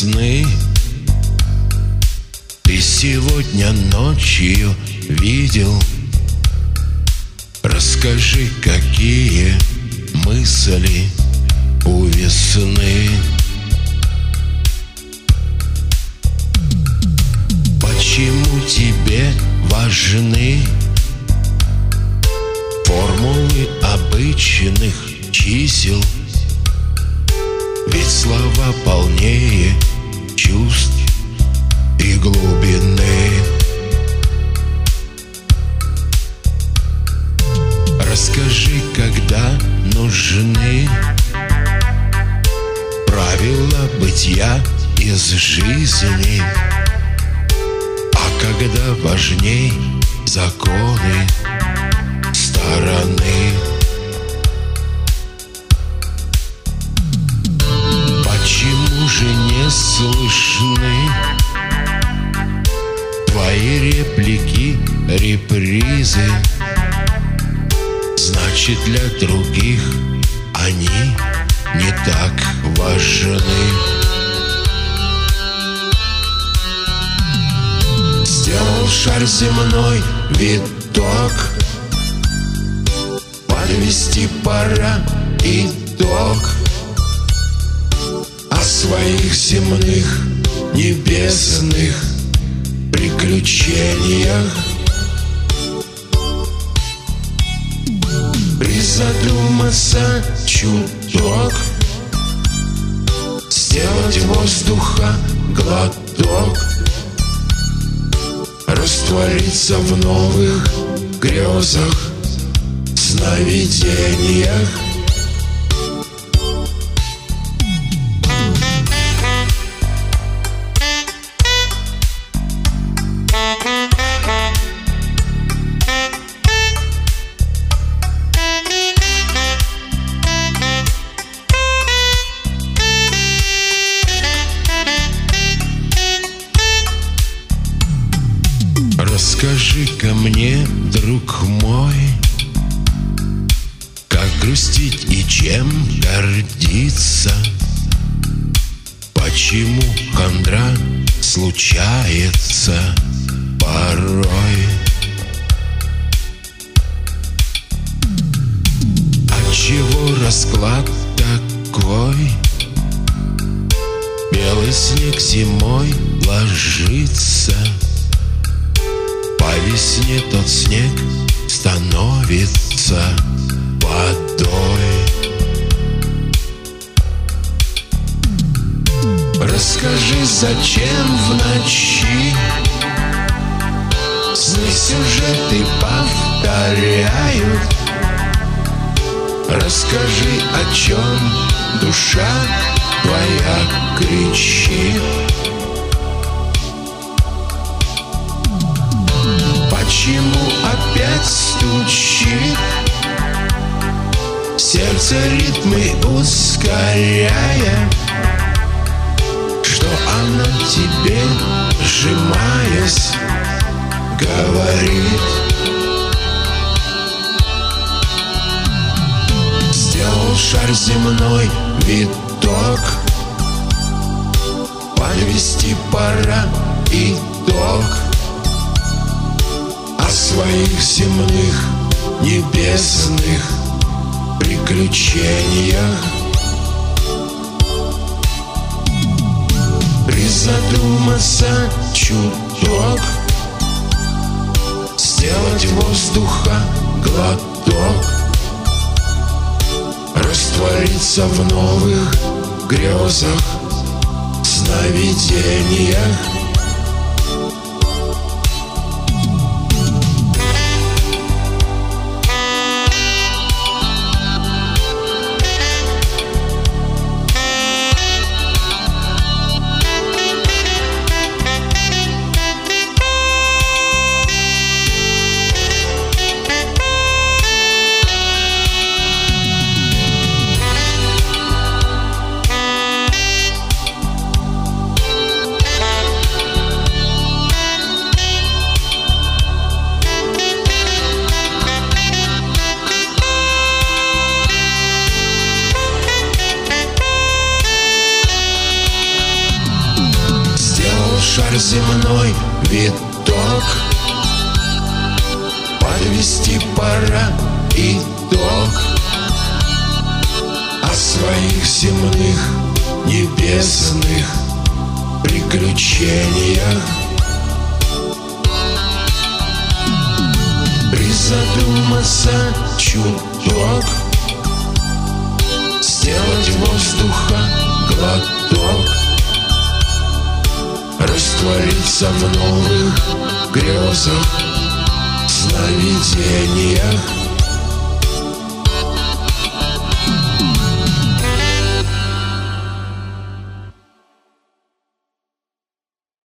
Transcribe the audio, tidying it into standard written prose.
сны ты сегодня ночью видел? Расскажи, какие мысли у весны? Почему тебе важны формулы обычных чисел? Ведь слова полнее чувств и глубины. Расскажи, когда нужны правила бытия из жизни, а когда важней законы стороны. Почему же не слышны твои реплики, репризы? Значит, для других они не так важны. Сделал шар земной виток, подвести пора итог о своих земных небесных приключениях. Призадуматься чуток, сделать воздуха глоток, раствориться в новых грезах, сновидениях. Расскажи-ка мне, друг мой, как грустить и чем гордиться? Почему хандра случается порой? Отчего расклад такой? Белый снег зимой ложится, по весне тот снег становится водой. Расскажи, зачем в ночи сны сюжеты повторяют? Расскажи, о чем душа твоя кричит. Почему опять стучит сердце, ритмы ускоряя? Что оно тебе, сжимаясь, говорит? Сделал шар земной виток, подвести пора итог о своих земных небесных приключениях. Призадуматься чуток, сделать воздуха глоток, раствориться в новых грезах, сновидениях. шар земной виток, подвести пора итог о своих земных небесных приключениях. Призадуматься чуток, сделать воздуха глоток, раствориться в новых грезах, сновидениях.